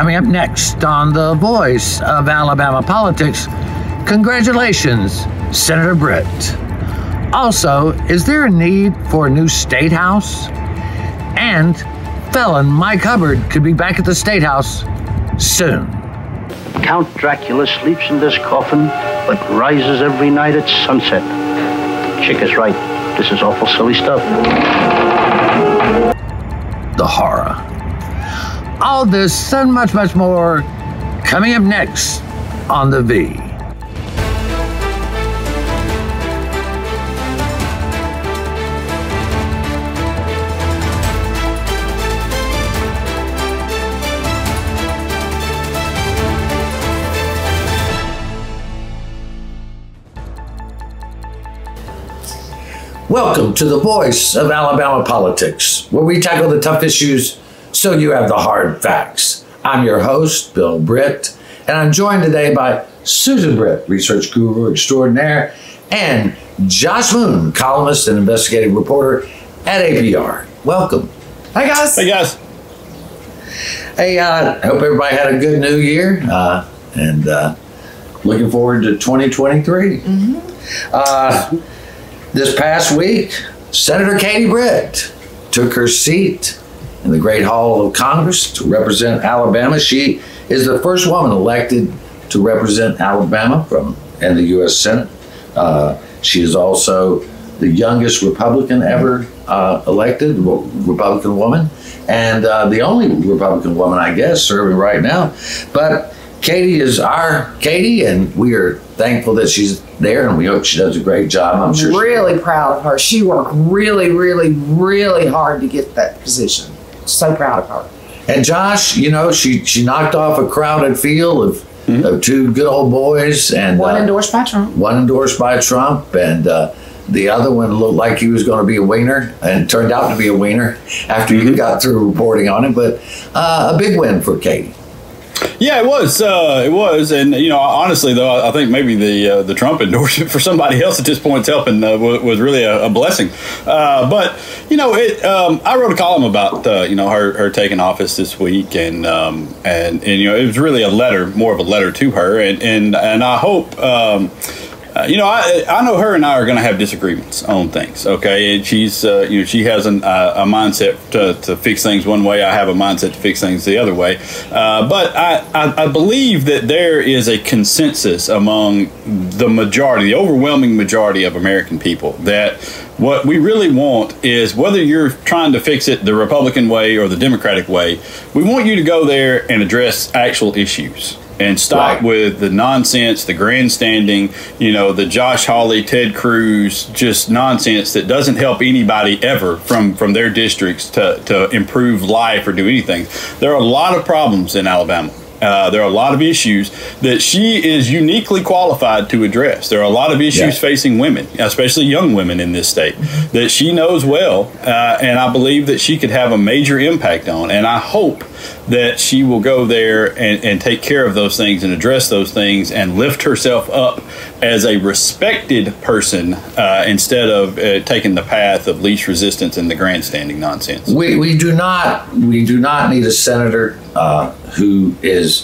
Coming up next on The Voice of Alabama Politics, congratulations, Senator Britt. Also, is there a need for a new state house? And felon Mike Hubbard could be back at the state house soon. Count Dracula sleeps in this coffin, but rises every night at sunset. Chick is right. This is awful silly stuff. The horror. All this and much, much more coming up next on The V. Welcome to The Voice of Alabama Politics, where we tackle the tough issues so you have the hard facts. I'm your host, Bill Britt, and I'm joined today by Susan Britt, research guru extraordinaire, and Josh Moon, columnist and investigative reporter at APR. Welcome. Hi, guys. Hey, guys. Hey, I hope everybody had a good new year, and looking forward to 2023. This past week, Senator Katie Britt took her seat in the Great Hall of Congress to represent Alabama. She is the first woman elected to represent Alabama in the U.S. Senate. She is also the youngest Republican ever elected, Republican woman, and the only Republican woman, I guess, serving right now. But Katie is our Katie, and we are thankful that she's there, and we hope she does a great job. I'm sure. Really proud of her. She worked really, really, really hard to get that position. So proud of her. And Josh, you know, she knocked off a crowded field of two good old boys, and one endorsed by Trump. One endorsed by Trump, and the other one looked like he was going to be a wiener, and turned out to be a wiener after you got through reporting on him. But a big win for Katie. Yeah, it was, and you know, honestly though, I think maybe the Trump endorsement for somebody else at this point helping was really a blessing. But you know, I wrote a column about you know, her taking office this week, and you know, it was really more of a letter to her, and I hope. You know, I know her and I are going to have disagreements on things. Okay, and she's you know, she has a mindset to fix things one way. I have a mindset to fix things the other way. But I believe that there is a consensus among the overwhelming majority of American people that what we really want is, whether you're trying to fix it the Republican way or the Democratic way, we want you to go there and address actual issues. And stop with the nonsense, the grandstanding, you know, the Josh Hawley, Ted Cruz, just nonsense that doesn't help anybody ever from their districts to improve life or do anything. There are a lot of problems in Alabama. There are a lot of issues that she is uniquely qualified to address. There are a lot of issues facing women, especially young women in this state, that she knows well, and I believe that she could have a major impact on. And I hope that she will go there and take care of those things and address those things and lift herself up as a respected person instead of taking the path of least resistance and the grandstanding nonsense. We do not need a senator who is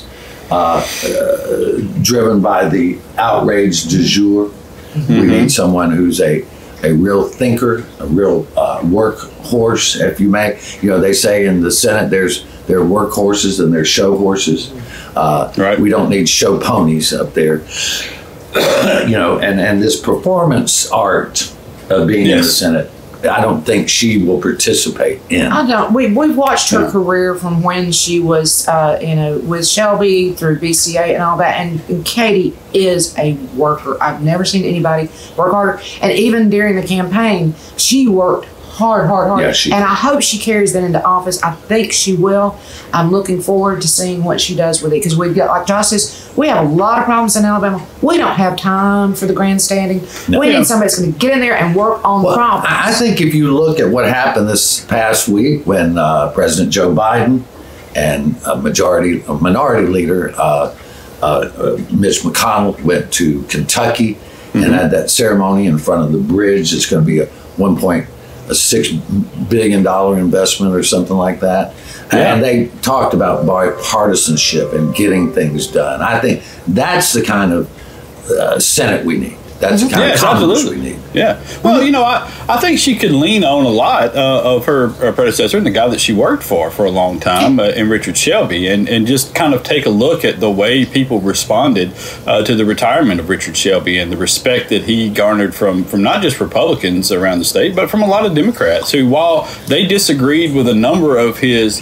driven by the outrage du jour. We need someone who's a real thinker, a real workhorse, if you may. You know, they say in the Senate there are workhorses and there's show horses. We don't need show ponies up there. You know, and this performance art of being in the Senate, I don't think she will participate in. I don't. We've watched her career from when she was, you know, with Shelby through BCA and all that. And Katie is a worker. I've never seen anybody work harder. And even during the campaign, she worked hard. Yeah, and I hope she carries that into office. I think she will. I'm looking forward to seeing what she does with it, because we've got, like Josh says, we have a lot of problems in Alabama. We don't have time for the grandstanding. We need somebody that's going to get in there and work on the problems. I think if you look at what happened this past week when President Joe Biden and minority leader Mitch McConnell went to Kentucky and had that ceremony in front of the bridge. It's going to be a a $6 billion investment or something like that. Yeah. And they talked about bipartisanship and getting things done. I think that's the kind of Senate we need. That's the kind of Congress we need. Yeah. Well, I think she could lean on a lot of her predecessor and the guy that she worked for a long time, in Richard Shelby, and just kind of take a look at the way people responded to the retirement of Richard Shelby and the respect that he garnered from not just Republicans around the state, but from a lot of Democrats who, while they disagreed with a number of his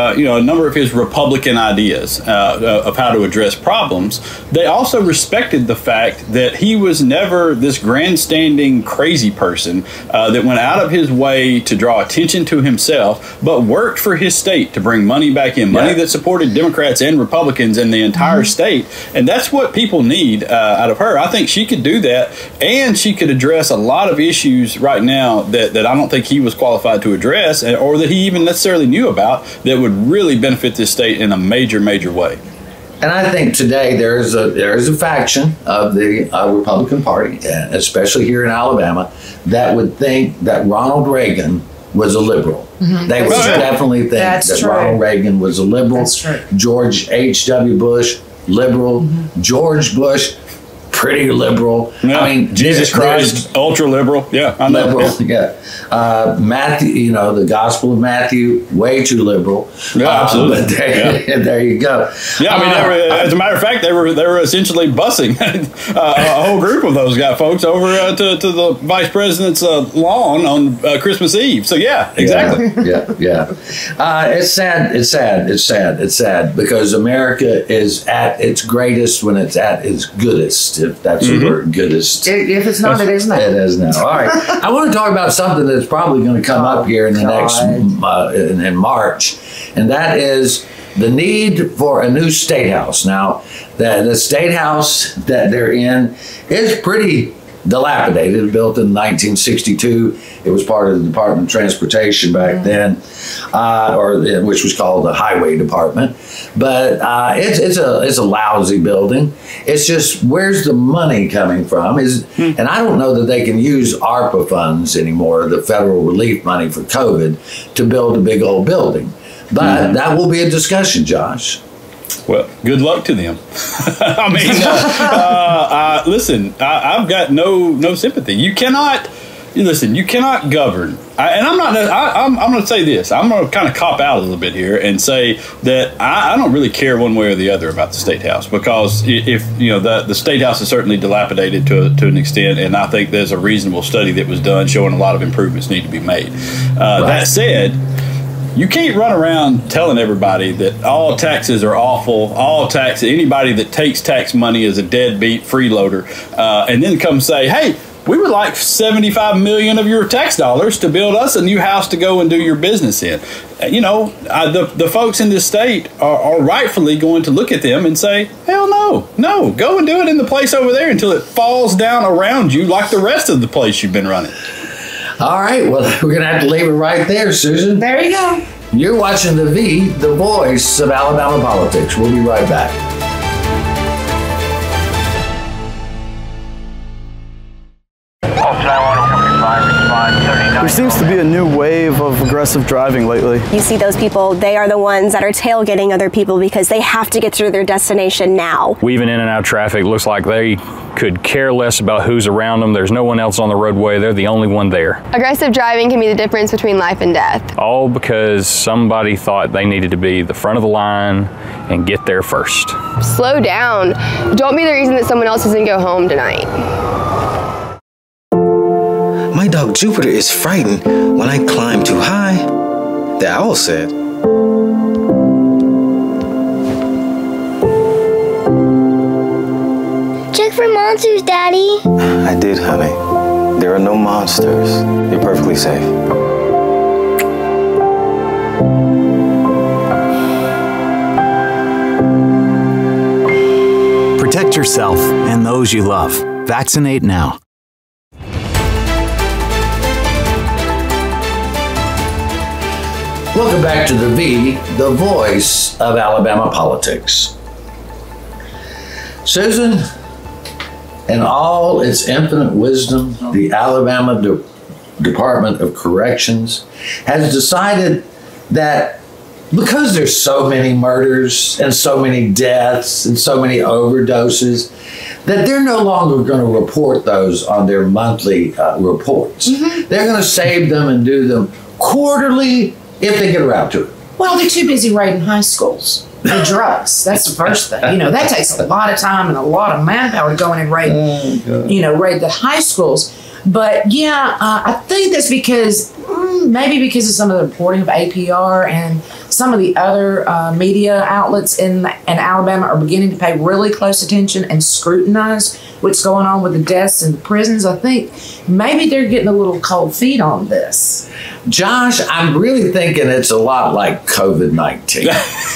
Republican ideas of how to address problems, they also respected the fact that he was never this grandstanding crazy person that went out of his way to draw attention to himself, but worked for his state to bring money back in, money that supported Democrats and Republicans in the entire state. And that's what people need out of her. I think she could do that, and she could address a lot of issues right now that I don't think he was qualified to address, or that he even necessarily knew about, that would really benefit this state in a major, major way. And I think today there is a faction of the Republican Party, especially here in Alabama, that would think that Ronald Reagan was a liberal. They would definitely think that Ronald Reagan was a liberal. That's true. George H.W. Bush, liberal. George Bush, pretty liberal. Yeah. I mean, Jesus Christ, ultra liberal. Yeah, I know. Liberal. Yeah. Matthew, the Gospel of Matthew, way too liberal. Yeah, absolutely. But there you go. Yeah, I mean, as a matter of fact, they were essentially busing a whole group of those folks over to the vice president's lawn on Christmas Eve. So yeah, exactly. Yeah. It's sad. It's sad because America is at its greatest when it's at its goodest, if that's the word, goodest. If it's not, it is now. It is now. All right. I want to talk about something that's probably going to come up here in the next in March, and that is the need for a new state house. Now, the state house that they're in is pretty dilapidated, built in 1962. It was part of the Department of Transportation back then, which was called the Highway Department. But it's a lousy building. It's just, where's the money coming from? And I don't know that they can use ARPA funds anymore, the federal relief money for COVID, to build a big old building. But that will be a discussion, Josh. Well, good luck to them. I mean, listen, I've got no sympathy. You cannot govern. I'm going to say this. I'm going to kind of cop out a little bit here and say that I don't really care one way or the other about the State House, because if the State House is certainly dilapidated to an extent, and I think there's a reasonable study that was done showing a lot of improvements need to be made. That said, you can't run around telling everybody that all taxes are awful, anybody that takes tax money is a deadbeat freeloader, and then come say, hey, we would like 75 million of your tax dollars to build us a new house to go and do your business in. The folks in this state are rightfully going to look at them and say, hell no, go and do it in the place over there until it falls down around you like the rest of the place you've been running. All right, well, we're going to have to leave it right there, Susan. There you go. You're watching the voice of Alabama politics. We'll be right back. There seems to be a new wave of aggressive driving lately. You see those people, they are the ones that are tailgating other people because they have to get to their destination now. Weaving in and out of traffic, looks like they could care less about who's around them. There's no one else on the roadway. They're the only one there. Aggressive driving can be the difference between life and death. All because somebody thought they needed to be the front of the line and get there first. Slow down. Don't be the reason that someone else doesn't go home tonight. My dog Jupiter is frightened when I climb too high, the owl said. Check for monsters, Daddy. I did, honey. There are no monsters. You're perfectly safe. Protect yourself and those you love. Vaccinate now. Welcome back to the voice of Alabama politics. Susan, in all its infinite wisdom, the Alabama Department of Corrections has decided that because there's so many murders and so many deaths and so many overdoses, that they're no longer going to report those on their monthly reports. Mm-hmm. They're going to save them and do them quarterly if they get around to it. Well, they're too busy raiding high schools for drugs. That's the first thing. You know, that takes a lot of time and a lot of manpower to go in and raid, raid the high schools. But yeah, I think that's because maybe because of some of the reporting of APR and some of the other media outlets in Alabama are beginning to pay really close attention and scrutinize what's going on with the deaths in the prisons. I think maybe they're getting a little cold feet on this. Josh, I'm really thinking it's a lot like COVID-19.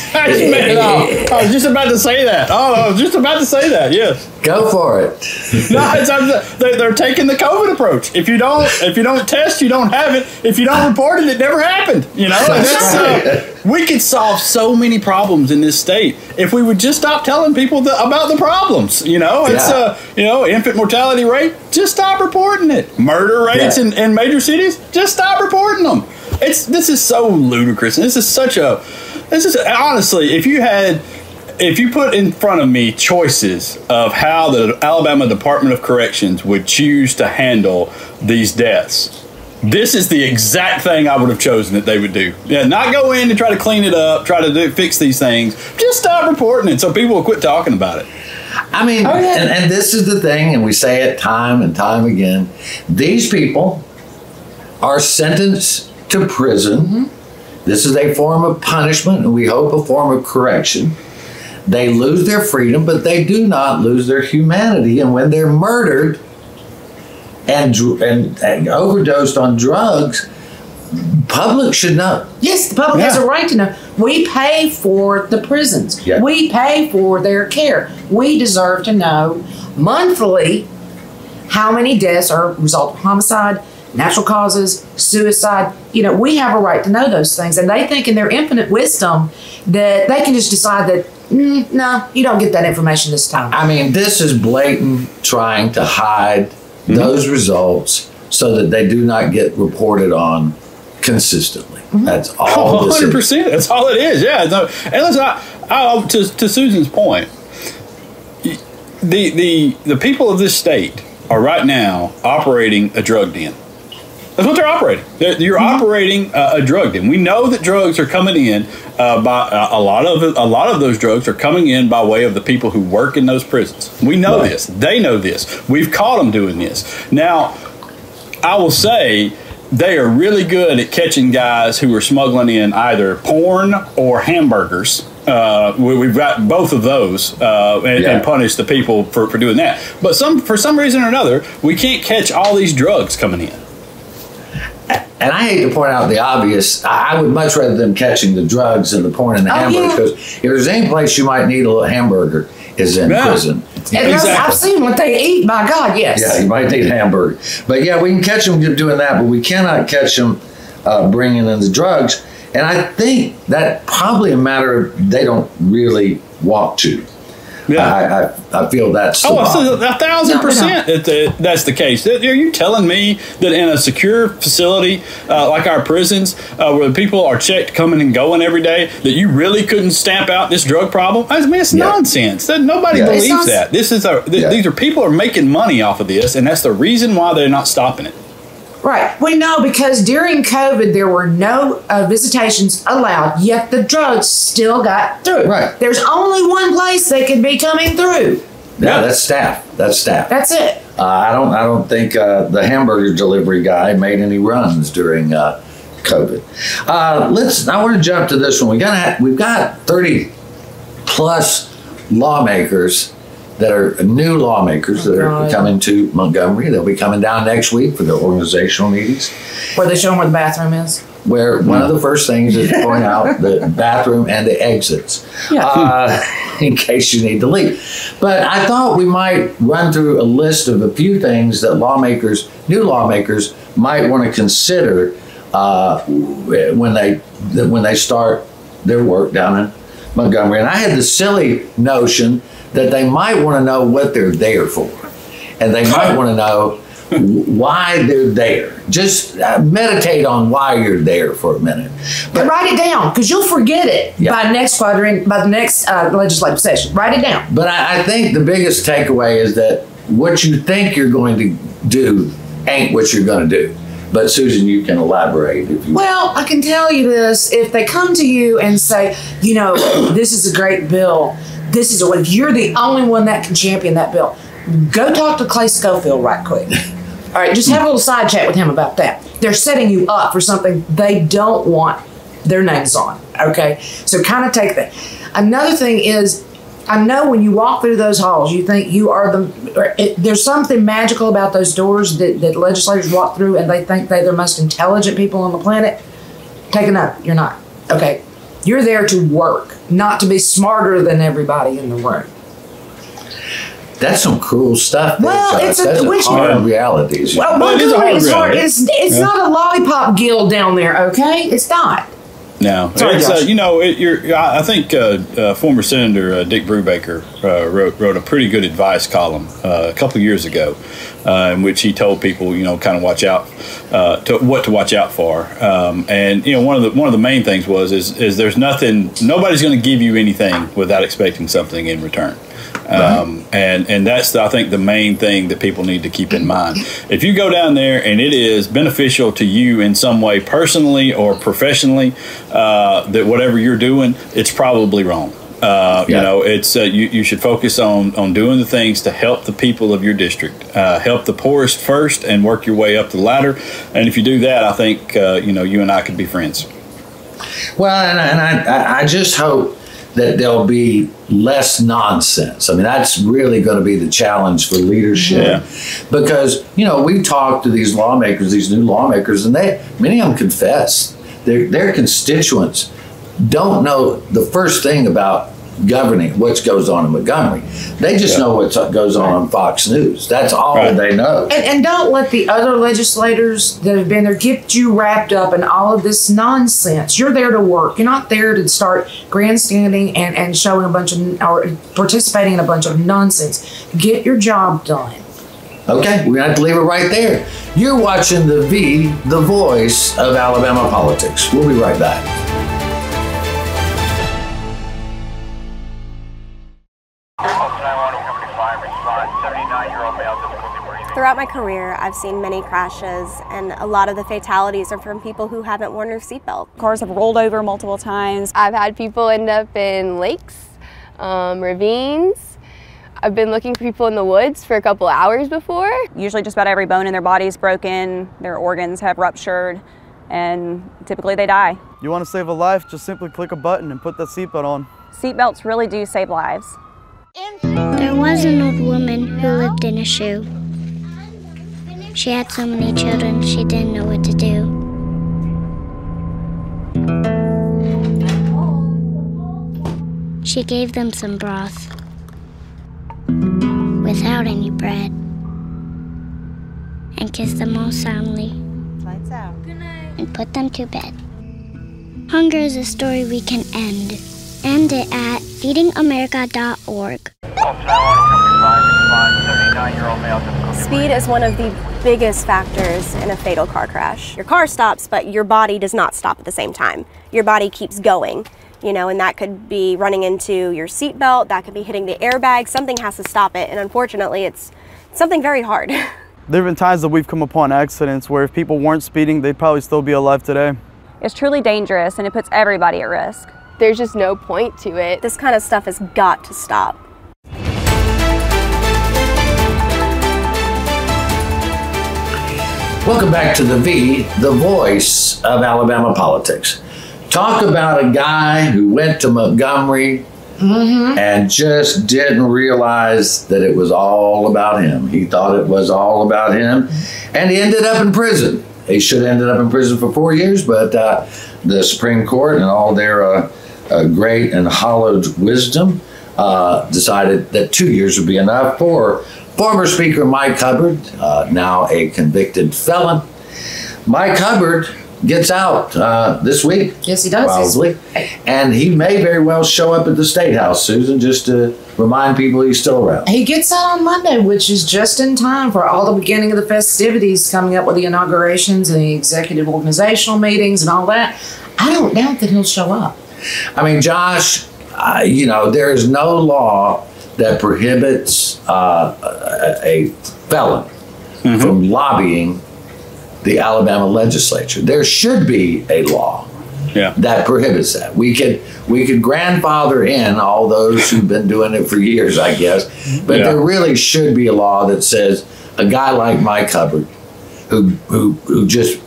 I was just about to say that. Yes. Go for it. No, they're taking the COVID approach. If you don't test, you don't have it. If you don't report it, it never happened. You know, we could solve so many problems in this state if we would just stop telling people about the problems. You know, it's infant mortality rate. Just stop reporting it. Murder rates in major cities. Just stop reporting them. This is so ludicrous. And this is honestly, if you put in front of me choices of how the Alabama Department of Corrections would choose to handle these deaths, this is the exact thing I would have chosen that they would do. Yeah, not go in and try to clean it up, fix these things. Just stop reporting it so people will quit talking about it. I mean, and this is the thing, and we say it time and time again. These people are sentenced to prison. Mm-hmm. This is a form of punishment, and we hope a form of correction. They lose their freedom, but they do not lose their humanity. And when they're murdered and overdosed on drugs, public should know. Yes, the public has a right to know. We pay for the prisons. Yeah. We pay for their care. We deserve to know monthly how many deaths are a result of homicide, natural causes, suicide. You know, we have a right to know those things. And they think in their infinite wisdom that they can just decide that, no, you don't get that information this time. I mean, this is blatant trying to hide those results so that they do not get reported on consistently. Mm-hmm. That's all. 100%. That's all it is. Yeah. No, and listen, to Susan's point, the people of this state are right now operating a drug den. That's what they're operating. You're operating a drug den. We know that drugs are coming in by a lot of those drugs are coming in by way of the people who work in those prisons. We know this. They know this. We've caught them doing this. Now, I will say they are really good at catching guys who are smuggling in either porn or hamburgers. We've got both of those and punish the people for doing that. But for some reason or another, we can't catch all these drugs coming in. And I hate to point out the obvious. I would much rather them catching the drugs and the porn and the hamburger, because if there's any place you might need a little hamburger is in prison. Exactly. I've seen what they eat. My God, yes. Yeah, you might need hamburger. But yeah, we can catch them doing that, but we cannot catch them bringing in the drugs. And I think that probably a matter of they don't really want to. Yeah, I feel that's 1,000%. That's the case. Are you telling me that in a secure facility like our prisons, where the people are checked coming and going every day, that you really couldn't stamp out this drug problem? I mean, it's nonsense. Nobody believes that. These are people are making money off of this, and that's the reason why they're not stopping it. Right. We know because during COVID, there were no visitations allowed, yet the drugs still got through. Right. There's only one place they could be coming through. Yeah, that's staff. That's it. I don't think the hamburger delivery guy made any runs during COVID. I want to jump to this one. We've got 30 plus lawmakers that are new lawmakers that are coming to Montgomery. They'll be coming down next week for their organizational meetings. Where they show them where the bathroom is? Where one of the first things is to point out the bathroom and the exits, in case you need to leave. But I thought we might run through a list of a few things that new lawmakers, might want to consider when they start their work down in Montgomery. And I had the silly notion that they might want to know what they're there for. And they might want to know why they're there. Just meditate on why you're there for a minute. But write it down, because you'll forget it by the next legislative session. Write it down. But I think the biggest takeaway is that what you think you're going to do ain't what you're going to do. But Susan, you can elaborate if you Well, I can tell you this. If they come to you and say, this is a great bill, you're the only one that can champion that bill, go talk to Clay Schofield right quick. All right, just have a little side chat with him about that. They're setting you up for something they don't want their names on, okay? So kind of take that. Another thing is, I know when you walk through those halls, you think you are there's something magical about those doors that legislators walk through and they think they're the most intelligent people on the planet. Take a note, you're not, okay? You're there to work, not to be smarter than everybody in the room. That's some cruel stuff. Well, that's hard realities. Well, it is a hard reality. It's not a lollipop guild down there, okay? It's not. No, Sorry, it's, Josh. I think former Senator Dick Brubaker wrote a pretty good advice column a couple of years ago, in which he told people, kind of watch out what to watch out for. And one of the main things is there's nobody's going to give you anything without expecting something in return. And that's, I think, the main thing that people need to keep in mind. If you go down there and it is beneficial to you in some way, personally or professionally, that whatever you're doing, it's probably wrong. It's you should focus on doing the things to help the people of your district, help the poorest first, and work your way up the ladder. And if you do that, I think you and I could be friends. Well, and I just hope that there'll be less nonsense. I mean, that's really going to be the challenge for leadership. Because, we talk to these lawmakers, these new lawmakers, and many of them confess their constituents don't know the first thing about governing, what goes on in Montgomery. They just know what goes on Fox News. That's all they know. And don't let the other legislators that have been there get you wrapped up in all of this nonsense. You're there to work. You're not there to start grandstanding and showing or participating in a bunch of nonsense. Get your job done. Okay, we're going to have to leave it right there. You're watching the voice of Alabama politics. We'll be right back. Throughout my career, I've seen many crashes, and a lot of the fatalities are from people who haven't worn their seatbelt. Cars have rolled over multiple times. I've had people end up in lakes, ravines. I've been looking for people in the woods for a couple hours before. Usually just about every bone in their body is broken, their organs have ruptured, and typically they die. You want to save a life, just simply click a button and put that seatbelt on. Seatbelts really do save lives. There was an old woman who lived in a shoe. She had so many children, she didn't know what to do. She gave them some broth without any bread and kissed them all soundly. Lights out. Good night. And put them to bed. Hunger is a story we can end. End it at feedingamerica.org. Speed is one of the biggest factors in a fatal car crash. Your car stops, but your body does not stop at the same time. Your body keeps going, and that could be running into your seatbelt, that could be hitting the airbag. Something has to stop it, and unfortunately, it's something very hard. There have been times that we've come upon accidents where if people weren't speeding, they'd probably still be alive today. It's truly dangerous, and it puts everybody at risk. There's just no point to it. This kind of stuff has got to stop. Welcome back to the voice of Alabama politics. Talk about a guy who went to Montgomery and just didn't realize that it was all about him. He thought it was all about him, and he ended up in prison. He should have ended up in prison for 4 years, but the Supreme Court and all their great and hallowed wisdom decided that 2 years would be enough for former Speaker Mike Hubbard, now a convicted felon. Mike Hubbard gets out this week. Yes, he does. Probably. And he may very well show up at the State House, Susan, just to remind people he's still around. He gets out on Monday, which is just in time for all the beginning of the festivities coming up with the inaugurations and the executive organizational meetings and all that. I don't doubt that he'll show up. I mean, Josh, there is no law that prohibits a felon from lobbying the Alabama legislature. There should be a law that prohibits that. We could grandfather in all those who've been doing it for years, I guess, but there really should be a law that says a guy like Mike Hubbard, who just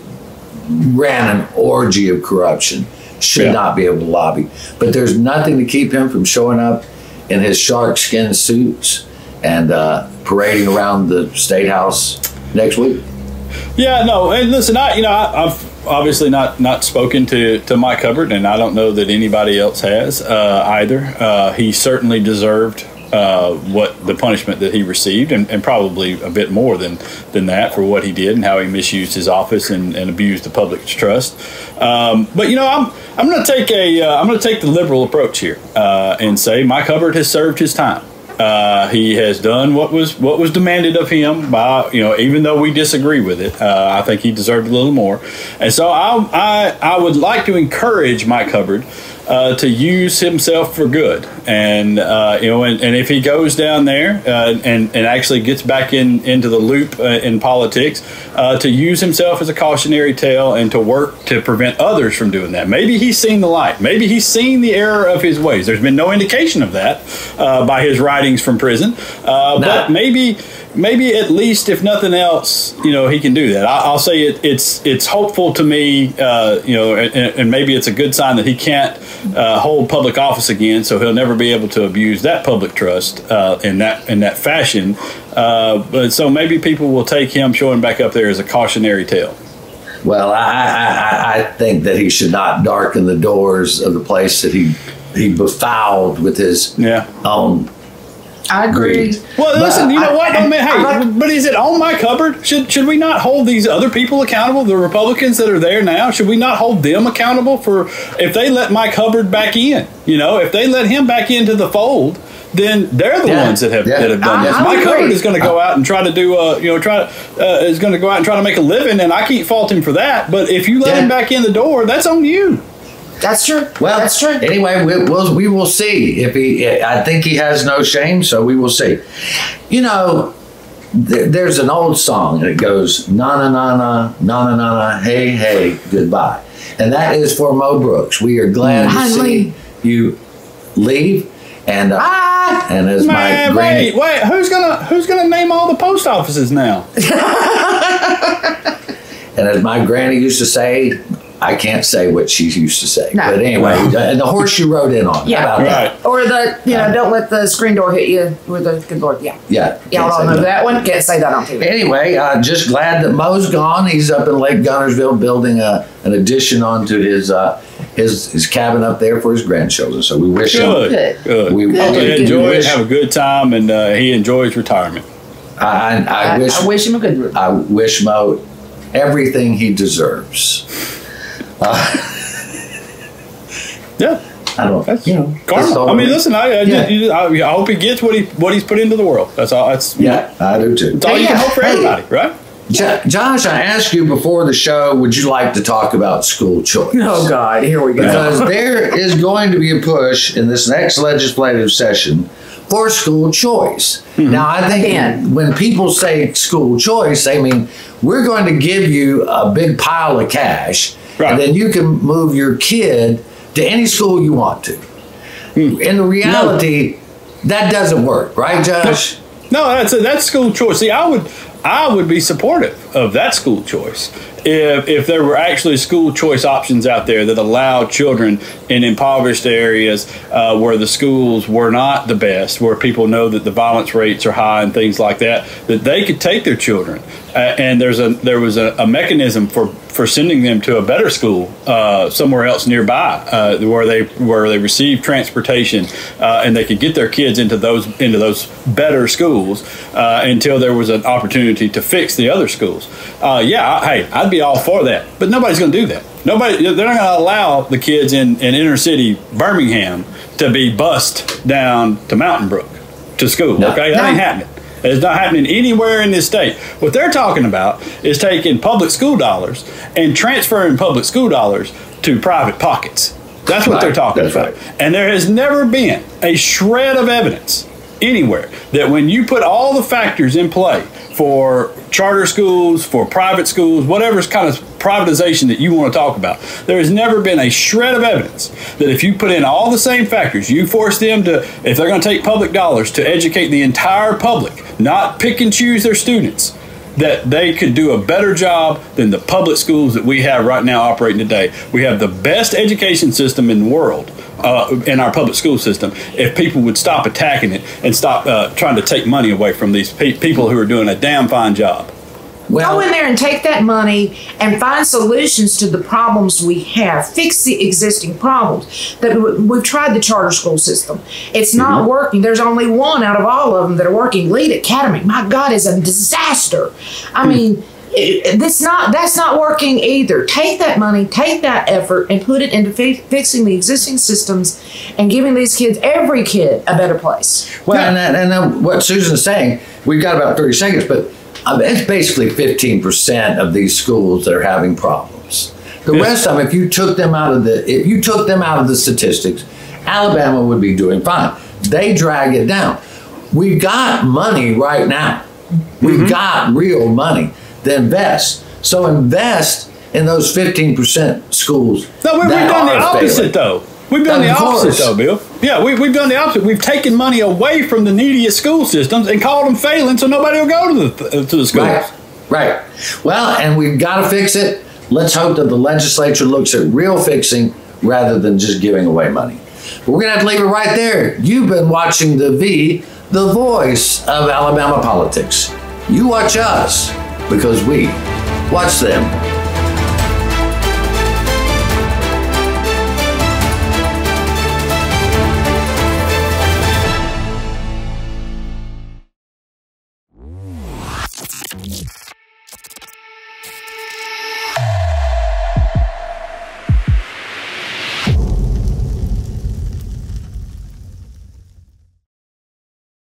ran an orgy of corruption, should not be able to lobby. But there's nothing to keep him from showing up in his shark skin suits and parading around the State House next week. Yeah, no, and listen, I've obviously not spoken to Mike Hubbard, and I don't know that anybody else has either. He certainly deserved what the punishment that he received, and probably a bit more than that for what he did and how he misused his office and abused the public's trust. But I'm going to take the liberal approach here and say Mike Hubbard has served his time. He has done what was demanded of him by, even though we disagree with it. I think he deserved a little more. And so I would like to encourage Mike Hubbard to use himself for good. And, and if he goes down there and actually gets back into the loop in politics, to use himself as a cautionary tale and to work to prevent others from doing that. Maybe he's seen the light. Maybe he's seen the error of his ways. There's been no indication of that by his writings from prison. But maybe at least, if nothing else, he can do that. I'll say it's hopeful to me, and maybe it's a good sign that he can't hold public office again, so he'll never be able to abuse that public trust in that fashion. But so maybe people will take him showing back up there as a cautionary tale. Well, I think that he should not darken the doors of the place that he befouled with his own. I agree. Well, listen, but is it on Mike Hubbard? Should we not hold these other people accountable, the Republicans that are there now? Should we not hold them accountable for if they let Mike Hubbard back in? If they let him back into the fold, then they're the ones that have done this. Mike Hubbard is going to go out and try to do is going to go out and try to make a living, and I can't fault him for that. But if you let him back in the door, that's on you. That's true. Well, that's true. Anyway, we will see if he. I think he has no shame, so we will see. There's an old song and it goes na na na na na na na hey hey goodbye, and that is for Mo Brooks. We are glad to see you leave, and as my granny. Wait, who's gonna name all the post offices now? And as my granny used to say, I can't say what she used to say. No. But anyway, and the horse you rode in on. Yeah. How about that? Or don't let the screen door hit you with a good Lord. Yeah. Yeah. Y'all all know that one. Can't say that on TV. Anyway, just glad that Mo's gone. He's up in Lake Gunnersville building an addition onto his cabin up there for his grandchildren. So we wish him good. We enjoy it, have a good time, and he enjoys retirement. I wish him a good. I wish Mo everything he deserves. Yeah, I don't. Karma. I mean, listen. I hope he gets what he's put into the world. That's all. I do too. That's all you can hope for everybody, right? Josh, I asked you before the show, would you like to talk about school choice? Oh God, here we go. Because there is going to be a push in this next legislative session for school choice. Mm-hmm. Now, I think when people say school choice, they mean we're going to give you a big pile of cash, and then you can move your kid to any school you want to. In reality, that doesn't work, right, Josh? No, that's school choice. See, I would be supportive of that school choice if there were actually school choice options out there that allowed children in impoverished areas where the schools were not the best, where people know that the violence rates are high and things like that they could take their children. And there was a mechanism for sending them to a better school somewhere else nearby where they receive transportation and they could get their kids into those better schools until there was an opportunity opportunity to fix the other schools. Hey, I'd be all for that, but nobody's going to do that. They're not going to allow the kids in inner city Birmingham to be bused down to Mountain Brook to school. That ain't happening. It's not happening anywhere in this state. What they're talking about is taking public school dollars and transferring public school dollars to private pockets. That's what they're talking about. And there has never been a shred of evidence anywhere that when you put all the factors in play for charter schools, for private schools, whatever kind of privatization that you want to talk about, there has never been a shred of evidence that if you put in all the same factors, you force them to, if they're going to take public dollars to educate the entire public, not pick and choose their students, that they could do a better job than the public schools that we have right now operating today. We have the best education system in the world in our public school system if people would stop attacking it and stop trying to take money away from these people who are doing a damn fine job. Go in there and take that money and find solutions to the problems we have. Fix the existing problems. We've tried the charter school system. It's not working. There's only one out of all of them that are working. Lead Academy, my God, is a disaster. I mean, that's not working either. Take that money, take that effort, and put it into fixing the existing systems and giving these kids, every kid, a better place. Well, and what Susan's saying, we've got about 30 seconds, but it's basically 15% of these schools that are having problems. The rest of them, if you took them out of the statistics, Alabama would be doing fine. They drag it down. We've got money right now. We've got real money to invest. So invest in those 15% schools. No, we've done the opposite though. We've done the opposite though, Bill. Yeah, we've done the opposite. We've taken money away from the neediest school systems and called them failing so nobody will go to the schools. Right. Well, and we've got to fix it. Let's hope that the legislature looks at real fixing rather than just giving away money. But we're going to have to leave it right there. You've been watching The V, the voice of Alabama politics. You watch us because we watch them.